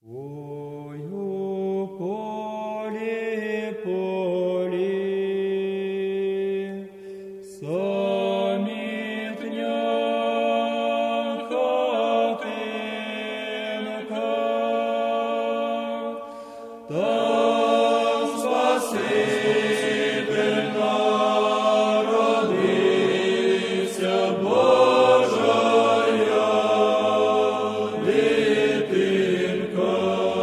Ой, у полі, полі, самітня хатинка, там Спаситель народився, Божая дитинка.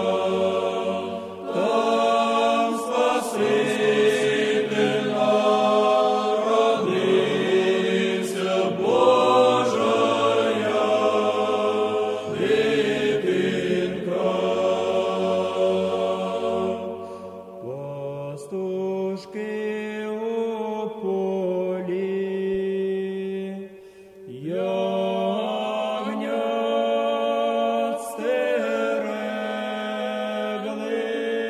Там Спаситель народився, Божая дитинка. Пастушки у полі ягнят стерегли,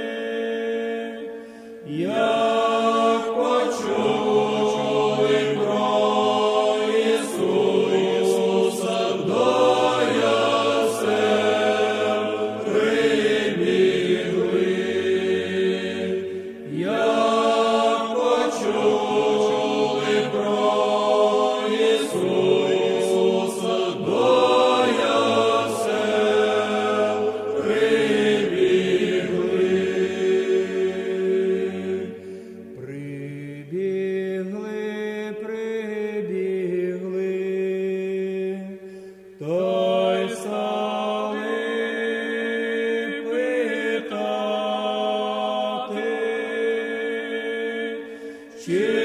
як почули про Ісуса, до ясел прибігли. Як почули про Ісуса, до ясел прибігли. Прибігли, та й стали питати, чи